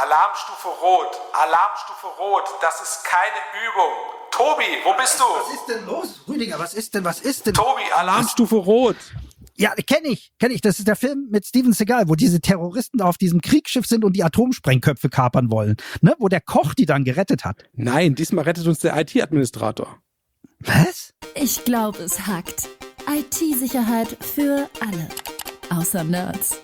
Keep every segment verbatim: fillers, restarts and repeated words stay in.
Alarmstufe Rot, Alarmstufe Rot, das ist keine Übung. Tobi, wo bist du? Was ist denn los, Rüdiger, was ist denn, was ist denn? Tobi, Alarmstufe Rot. Ja, kenne ich, kenne ich. Das ist der Film mit Steven Seagal, wo diese Terroristen auf diesem Kriegsschiff sind und die Atomsprengköpfe kapern wollen. Ne? Wo der Koch die dann gerettet hat. Nein, diesmal rettet uns der I T-Administrator. Was? Ich glaube, es hackt. I T-Sicherheit für alle. Außer Nerds.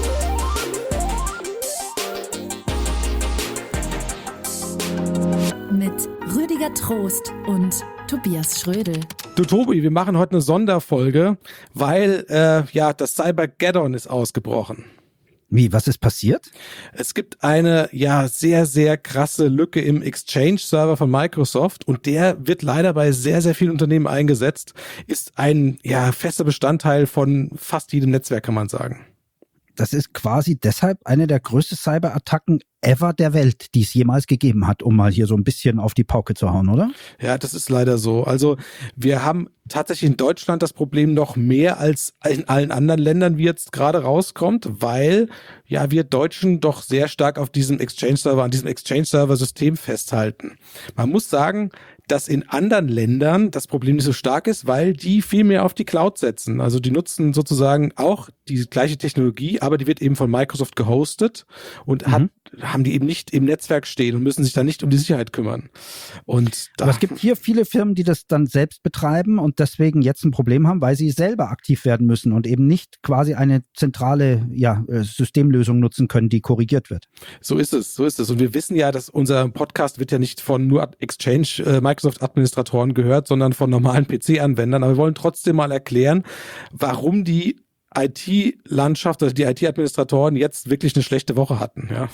Mit Rüdiger Trost und Tobias Schrödel. Du Tobi, wir machen heute eine Sonderfolge, weil äh, ja das Cybergeddon ist ausgebrochen. Wie, was ist passiert? Es gibt eine ja sehr, sehr krasse Lücke im Exchange-Server von Microsoft und der wird leider bei sehr, sehr vielen Unternehmen eingesetzt, ist ein ja fester Bestandteil von fast jedem Netzwerk, kann man sagen. Das ist quasi deshalb eine der größten Cyberattacken ever der Welt, die es jemals gegeben hat, um mal hier so ein bisschen auf die Pauke zu hauen, oder? Ja, das ist leider so. Also wir haben tatsächlich in Deutschland das Problem noch mehr als in allen anderen Ländern, wie jetzt gerade rauskommt, weil ja wir Deutschen doch sehr stark auf diesem Exchange-Server, an diesem Exchange-Server-System festhalten. Man muss sagen, dass in anderen Ländern das Problem nicht so stark ist, weil die viel mehr auf die Cloud setzen. Also die nutzen sozusagen auch die gleiche Technologie, aber die wird eben von Microsoft gehostet und mhm. hat, haben die eben nicht im Netzwerk stehen und müssen sich dann nicht um die Sicherheit kümmern. Und da aber es gibt hier viele Firmen, die das dann selbst betreiben und deswegen jetzt ein Problem haben, weil sie selber aktiv werden müssen und eben nicht quasi eine zentrale ja, Systemlösung nutzen können, die korrigiert wird. So ist es, so ist es. Und wir wissen ja, dass unser Podcast wird ja nicht von nur Exchange, äh, Microsoft-Administratoren gehört, sondern von normalen P C-Anwendern. Aber wir wollen trotzdem mal erklären, warum die I T-Landschaft, also die I T-Administratoren jetzt wirklich eine schlechte Woche hatten. Ja.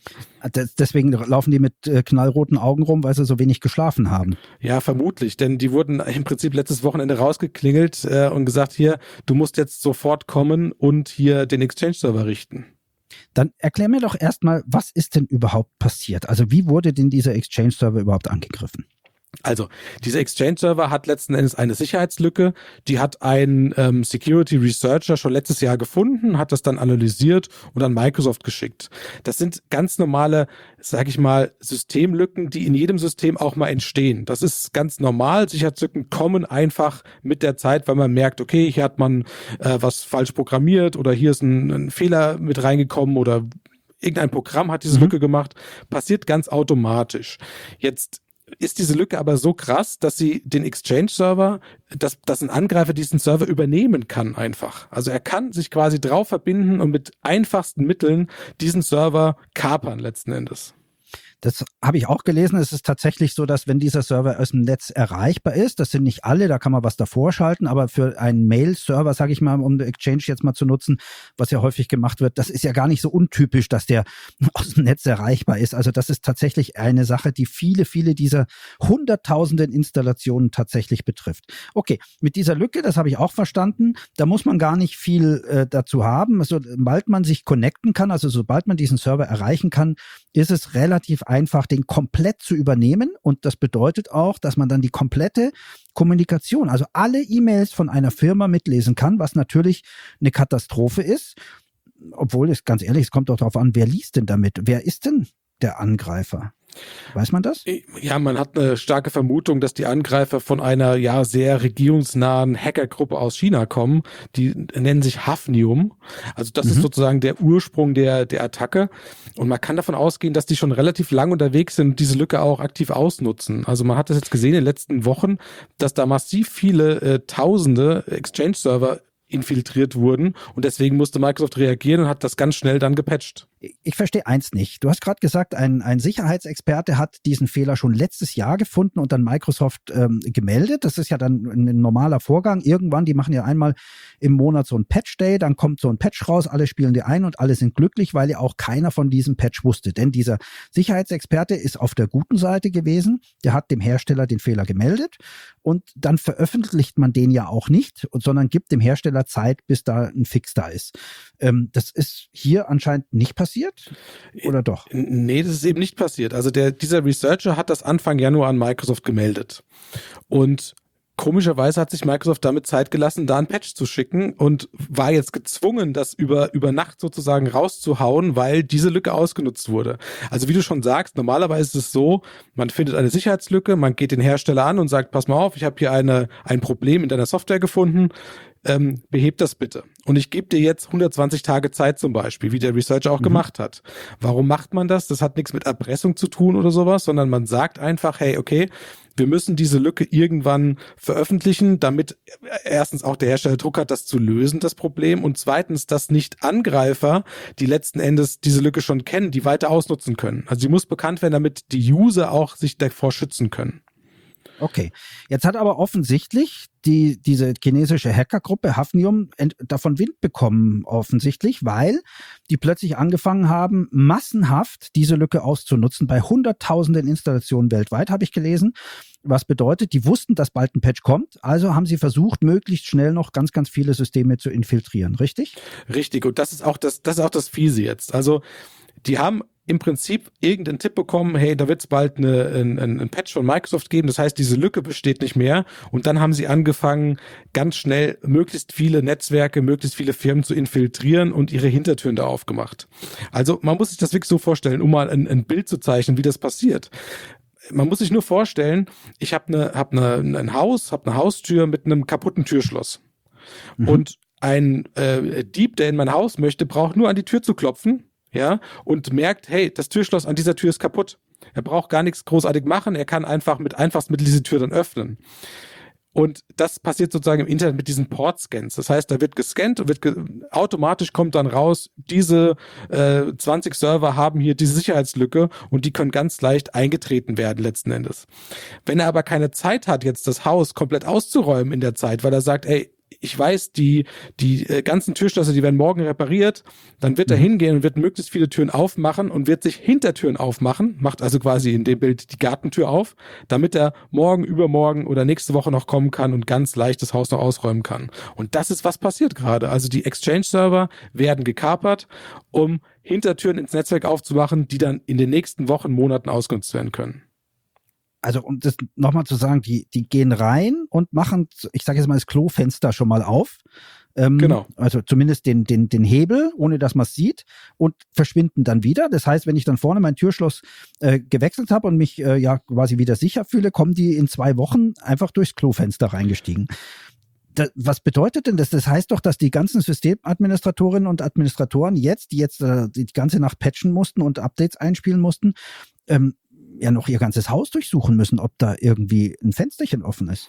Deswegen laufen die mit knallroten Augen rum, weil sie so wenig geschlafen haben. Ja, vermutlich, denn die wurden im Prinzip letztes Wochenende rausgeklingelt äh, und gesagt, hier, du musst jetzt sofort kommen und hier den Exchange-Server richten. Dann erklär mir doch erstmal, was ist denn überhaupt passiert? Also wie wurde denn dieser Exchange-Server überhaupt angegriffen? Also, dieser Exchange-Server hat letzten Endes eine Sicherheitslücke, die hat ein ähm, Security Researcher schon letztes Jahr gefunden, hat das dann analysiert und an Microsoft geschickt. Das sind ganz normale, sag ich mal, Systemlücken, die in jedem System auch mal entstehen. Das ist ganz normal. Sicherheitslücken kommen einfach mit der Zeit, weil man merkt, okay, hier hat man äh, was falsch programmiert oder hier ist ein, ein Fehler mit reingekommen oder irgendein Programm hat diese mhm. Lücke gemacht. Passiert ganz automatisch. Jetzt ist diese Lücke aber so krass, dass sie den Exchange-Server, dass, dass ein Angreifer diesen Server übernehmen kann einfach. Also er kann sich quasi drauf verbinden und mit einfachsten Mitteln diesen Server kapern letzten Endes. Das habe ich auch gelesen. Es ist tatsächlich so, dass wenn dieser Server aus dem Netz erreichbar ist, das sind nicht alle, da kann man was davor schalten, aber für einen Mail-Server, sage ich mal, um den Exchange jetzt mal zu nutzen, was ja häufig gemacht wird, das ist ja gar nicht so untypisch, dass der aus dem Netz erreichbar ist. Also das ist tatsächlich eine Sache, die viele, viele dieser hunderttausenden Installationen tatsächlich betrifft. Okay, mit dieser Lücke, das habe ich auch verstanden, da muss man gar nicht viel äh, dazu haben. Also, sobald man sich connecten kann, also sobald man diesen Server erreichen kann, ist es relativ einfach, den komplett zu übernehmen. Und das bedeutet auch, dass man dann die komplette Kommunikation, also alle E-Mails von einer Firma mitlesen kann, was natürlich eine Katastrophe ist. Obwohl, es ganz ehrlich, es kommt doch darauf an, wer liest denn damit? Wer ist denn der Angreifer? Weiß man das? Ja, man hat eine starke Vermutung, dass die Angreifer von einer ja sehr regierungsnahen Hackergruppe aus China kommen. Die nennen sich Hafnium. Also das mhm. ist sozusagen der Ursprung der der Attacke. Und man kann davon ausgehen, dass die schon relativ lang unterwegs sind und diese Lücke auch aktiv ausnutzen. Also man hat das jetzt gesehen in den letzten Wochen, dass da massiv viele äh, tausende Exchange-Server infiltriert wurden und deswegen musste Microsoft reagieren und hat das ganz schnell dann gepatcht. Ich verstehe eins nicht. Du hast gerade gesagt, ein, ein Sicherheitsexperte hat diesen Fehler schon letztes Jahr gefunden und dann Microsoft ähm, gemeldet. Das ist ja dann ein normaler Vorgang. Irgendwann, die machen ja einmal im Monat so ein Patch-Day, dann kommt so ein Patch raus, alle spielen die ein und alle sind glücklich, weil ja auch keiner von diesem Patch wusste. Denn dieser Sicherheitsexperte ist auf der guten Seite gewesen, der hat dem Hersteller den Fehler gemeldet und dann veröffentlicht man den ja auch nicht, sondern gibt dem Hersteller Zeit, bis da ein Fix da ist. Ähm, das ist hier anscheinend nicht passiert. Oder doch? Nee, das ist eben nicht passiert. Also der, dieser Researcher hat das Anfang Januar an Microsoft gemeldet. Und komischerweise hat sich Microsoft damit Zeit gelassen, da ein Patch zu schicken und war jetzt gezwungen, das über, über Nacht sozusagen rauszuhauen, weil diese Lücke ausgenutzt wurde. Also wie du schon sagst, normalerweise ist es so, man findet eine Sicherheitslücke, man geht den Hersteller an und sagt, pass mal auf, ich habe hier eine, ein Problem in deiner Software gefunden, ähm, beheb das bitte. Und ich gebe dir jetzt hundertzwanzig Tage Zeit zum Beispiel, wie der Researcher auch mhm. gemacht hat. Warum macht man das? Das hat nichts mit Erpressung zu tun oder sowas, sondern man sagt einfach, hey, okay, wir müssen diese Lücke irgendwann veröffentlichen, damit erstens auch der Hersteller Druck hat, das zu lösen, das Problem, und zweitens, dass nicht Angreifer, die letzten Endes diese Lücke schon kennen, die weiter ausnutzen können. Also sie muss bekannt werden, damit die User auch sich davor schützen können. Okay, jetzt hat aber offensichtlich die diese chinesische Hackergruppe Hafnium ent, davon Wind bekommen, offensichtlich, weil die plötzlich angefangen haben, massenhaft diese Lücke auszunutzen bei hunderttausenden Installationen weltweit, habe ich gelesen. Was bedeutet, die wussten, dass bald ein Patch kommt, also haben sie versucht, möglichst schnell noch ganz, ganz viele Systeme zu infiltrieren, richtig? Richtig, und das ist auch das, das ist auch das Fiese jetzt. Also die haben im Prinzip irgendeinen Tipp bekommen, hey, da wird es bald eine, ein, ein Patch von Microsoft geben, das heißt, diese Lücke besteht nicht mehr, und dann haben sie angefangen, ganz schnell möglichst viele Netzwerke, möglichst viele Firmen zu infiltrieren und ihre Hintertüren da aufgemacht. Also man muss sich das wirklich so vorstellen, um mal ein, ein Bild zu zeichnen, wie das passiert. Man muss sich nur vorstellen, ich habe eine, hab eine, ein Haus, habe eine Haustür mit einem kaputten Türschloss. Mhm. Und ein äh, Dieb, der in mein Haus möchte, braucht nur an die Tür zu klopfen, ja, und merkt, hey, das Türschloss an dieser Tür ist kaputt. Er braucht gar nichts großartig machen, er kann einfach mit Einfachsmittel diese Tür dann öffnen. Und das passiert sozusagen im Internet mit diesen Port-Scans. Das heißt, da wird gescannt und wird ge- automatisch kommt dann raus, diese äh, zwanzig Server haben hier diese Sicherheitslücke und die können ganz leicht eingetreten werden letzten Endes. Wenn er aber keine Zeit hat, jetzt das Haus komplett auszuräumen in der Zeit, weil er sagt, ey, ich weiß, die die äh, ganzen Türschlösser, die werden morgen repariert, dann wird er mhm. hingehen und wird möglichst viele Türen aufmachen und wird sich Hintertüren aufmachen, macht also quasi in dem Bild die Gartentür auf, damit er morgen, übermorgen oder nächste Woche noch kommen kann und ganz leicht das Haus noch ausräumen kann. Und das ist, was passiert gerade. Also die Exchange-Server werden gekapert, um Hintertüren ins Netzwerk aufzumachen, die dann in den nächsten Wochen, Monaten ausgenutzt werden können. Also um das nochmal zu sagen, die die gehen rein und machen, ich sage jetzt mal, das Klofenster schon mal auf. Ähm, genau. Also zumindest den den den Hebel, ohne dass man es sieht, und verschwinden dann wieder. Das heißt, wenn ich dann vorne mein Türschloss äh, gewechselt habe und mich äh, ja quasi wieder sicher fühle, kommen die in zwei Wochen einfach durchs Klofenster reingestiegen. Das, was bedeutet denn das? Das heißt doch, dass die ganzen Systemadministratorinnen und Administratoren jetzt, die jetzt äh, die ganze Nacht patchen mussten und Updates einspielen mussten, ähm, ja noch ihr ganzes Haus durchsuchen müssen, ob da irgendwie ein Fensterchen offen ist.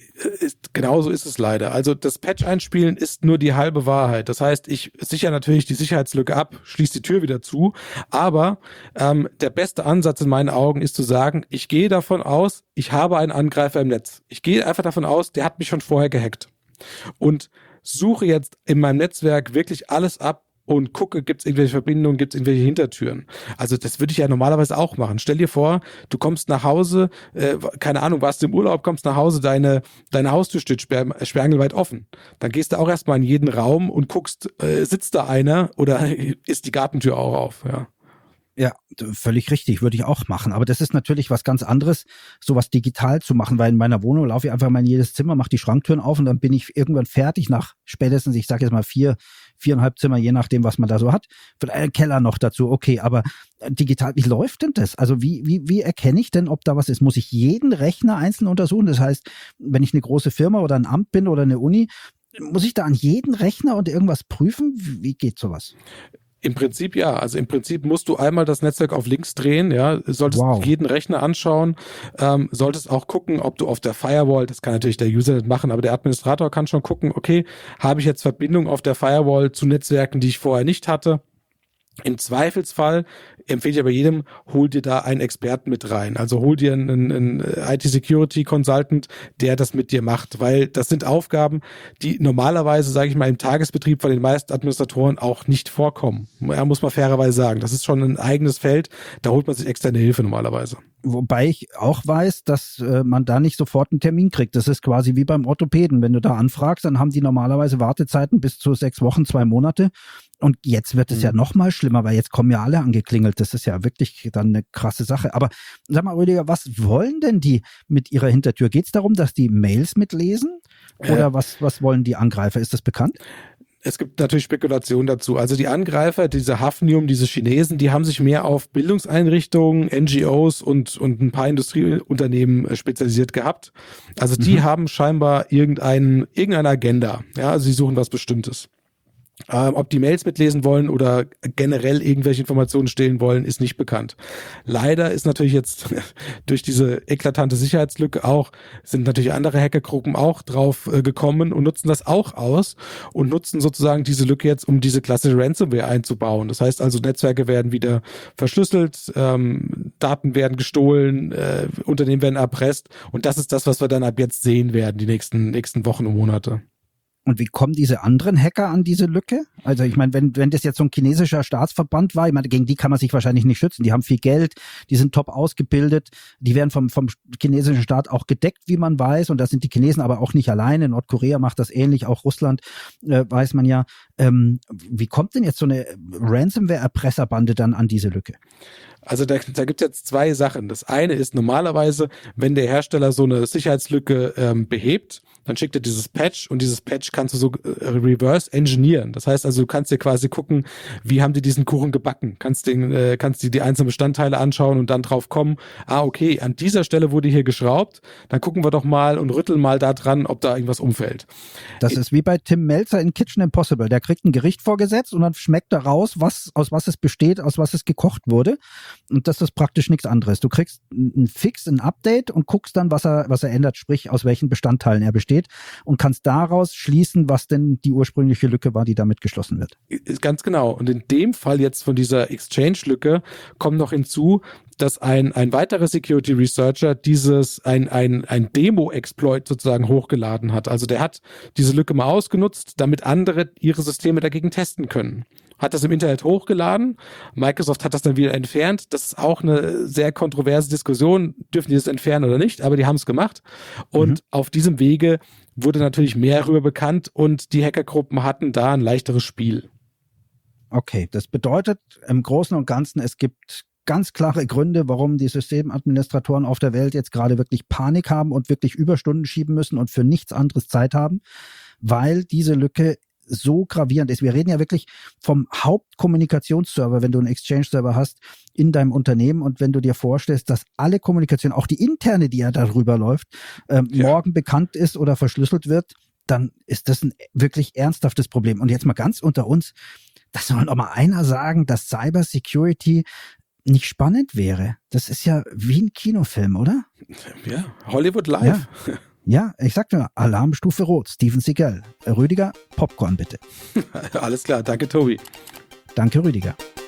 Ist, genauso ist es leider. Also das Patch einspielen ist nur die halbe Wahrheit. Das heißt, ich sichere natürlich die Sicherheitslücke ab, schließe die Tür wieder zu, aber ähm, der beste Ansatz in meinen Augen ist zu sagen, ich gehe davon aus, ich habe einen Angreifer im Netz. Ich gehe einfach davon aus, der hat mich schon vorher gehackt. Und suche jetzt in meinem Netzwerk wirklich alles ab, und gucke, gibt es irgendwelche Verbindungen, gibt es irgendwelche Hintertüren. Also das würde ich ja normalerweise auch machen. Stell dir vor, du kommst nach Hause, äh, keine Ahnung, warst du im Urlaub, kommst nach Hause, deine deine Haustür steht sperr, sperrangelweit offen. Dann gehst du auch erstmal in jeden Raum und guckst, äh, sitzt da einer oder ist die Gartentür auch auf, ja. Ja, völlig richtig, würde ich auch machen. Aber das ist natürlich was ganz anderes, sowas digital zu machen, weil in meiner Wohnung laufe ich einfach mal in jedes Zimmer, mache die Schranktüren auf und dann bin ich irgendwann fertig nach spätestens, ich sage jetzt mal vier, viereinhalb Zimmer, je nachdem, was man da so hat. Vielleicht ein Keller noch dazu, okay, aber digital, wie läuft denn das? Also wie, wie, wie erkenne ich denn, ob da was ist? Muss ich jeden Rechner einzeln untersuchen? Das heißt, wenn ich eine große Firma oder ein Amt bin oder eine Uni, muss ich da an jeden Rechner und irgendwas prüfen? Wie geht sowas? Im Prinzip ja, also im Prinzip musst du einmal das Netzwerk auf links drehen, ja, solltest wow. jeden Rechner anschauen, ähm, solltest auch gucken, ob du auf der Firewall, das kann natürlich der User nicht machen, aber der Administrator kann schon gucken, okay, habe ich jetzt Verbindung auf der Firewall zu Netzwerken, die ich vorher nicht hatte? Im Zweifelsfall empfehle ich aber jedem, hol dir da einen Experten mit rein. Also hol dir einen, einen I T-Security-Consultant, der das mit dir macht, weil das sind Aufgaben, die normalerweise, sage ich mal, im Tagesbetrieb von den meisten Administratoren auch nicht vorkommen. Ja, muss man fairerweise sagen. Das ist schon ein eigenes Feld, da holt man sich externe Hilfe normalerweise. Wobei ich auch weiß, dass äh, man da nicht sofort einen Termin kriegt. Das ist quasi wie beim Orthopäden. Wenn du da anfragst, dann haben die normalerweise Wartezeiten bis zu sechs Wochen, zwei Monate. Und jetzt wird es mhm. ja noch mal schlimmer, weil jetzt kommen ja alle angeklingelt. Das ist ja wirklich dann eine krasse Sache. Aber sag mal, Rüdiger, was wollen denn die mit ihrer Hintertür? Geht es darum, dass die Mails mitlesen? Oder äh. was, was wollen die Angreifer? Ist das bekannt? Es gibt natürlich Spekulationen dazu. Also die Angreifer, diese Hafnium, diese Chinesen, die haben sich mehr auf Bildungseinrichtungen, N G Os und, und ein paar Industrieunternehmen spezialisiert gehabt. Also die mhm. haben scheinbar irgendein, irgendeine Agenda. Ja, also sie suchen was Bestimmtes. Ähm, ob die Mails mitlesen wollen oder generell irgendwelche Informationen stehlen wollen, ist nicht bekannt. Leider ist natürlich jetzt durch diese eklatante Sicherheitslücke auch, sind natürlich andere Hackergruppen auch drauf äh, gekommen und nutzen das auch aus und nutzen sozusagen diese Lücke jetzt, um diese klassische Ransomware einzubauen. Das heißt also, Netzwerke werden wieder verschlüsselt, ähm, Daten werden gestohlen, äh, Unternehmen werden erpresst und das ist das, was wir dann ab jetzt sehen werden, die nächsten, nächsten Wochen und Monate. Und wie kommen diese anderen Hacker an diese Lücke? Also ich meine, wenn wenn das jetzt so ein chinesischer Staatsverband war, ich meine, gegen die kann man sich wahrscheinlich nicht schützen. Die haben viel Geld, die sind top ausgebildet, die werden vom vom chinesischen Staat auch gedeckt, wie man weiß. Und da sind die Chinesen aber auch nicht alleine. Nordkorea macht das ähnlich, auch Russland, äh, weiß man ja. Ähm, wie kommt denn jetzt so eine Ransomware-Erpresserbande dann an diese Lücke? Also da, da gibt es jetzt zwei Sachen. Das eine ist normalerweise, wenn der Hersteller so eine Sicherheitslücke ähm, behebt, dann schickt er dieses Patch und dieses Patch kannst du so äh, reverse engineeren. Das heißt also, du kannst dir quasi gucken, wie haben die diesen Kuchen gebacken. Kannst, den, äh, kannst dir die einzelnen Bestandteile anschauen und dann drauf kommen, ah okay, an dieser Stelle wurde hier geschraubt, dann gucken wir doch mal und rütteln mal da dran, ob da irgendwas umfällt. Das ist wie bei Tim Melzer in Kitchen Impossible. Der kriegt ein Gericht vorgesetzt und dann schmeckt er raus, was, aus was es besteht, aus was es gekocht wurde. Und das ist praktisch nichts anderes. Du kriegst einen Fix, ein Update und guckst dann, was er, was er ändert, sprich aus welchen Bestandteilen er besteht und kannst daraus schließen, was denn die ursprüngliche Lücke war, die damit geschlossen wird. Ganz genau. Und in dem Fall jetzt von dieser Exchange-Lücke kommt noch hinzu, dass ein, ein weiterer Security Researcher dieses, ein, ein, ein Demo-Exploit sozusagen hochgeladen hat. Also der hat diese Lücke mal ausgenutzt, damit andere ihre Systeme dagegen testen können. Hat das im Internet hochgeladen. Microsoft hat das dann wieder entfernt. Das ist auch eine sehr kontroverse Diskussion. Dürfen die das entfernen oder nicht? Aber die haben es gemacht. Und mhm. auf diesem Wege wurde natürlich mehr darüber bekannt und die Hackergruppen hatten da ein leichteres Spiel. Okay, das bedeutet im Großen und Ganzen, es gibt ganz klare Gründe, warum die Systemadministratoren auf der Welt jetzt gerade wirklich Panik haben und wirklich Überstunden schieben müssen und für nichts anderes Zeit haben, weil diese Lücke so gravierend ist. Wir reden ja wirklich vom Hauptkommunikationsserver, wenn du einen Exchange-Server hast in deinem Unternehmen und wenn du dir vorstellst, dass alle Kommunikation, auch die interne, die ja darüber läuft, ähm, ja. morgen bekannt ist oder verschlüsselt wird, dann ist das ein wirklich ernsthaftes Problem. Und jetzt mal ganz unter uns, das soll noch mal einer sagen, dass Cyber Security nicht spannend wäre. Das ist ja wie ein Kinofilm, oder? Ja, Hollywood live. Ja. Ja, ich sagte nur, Alarmstufe Rot, Steven Seagal. Rüdiger, Popcorn bitte. Alles klar, danke Tobi. Danke Rüdiger.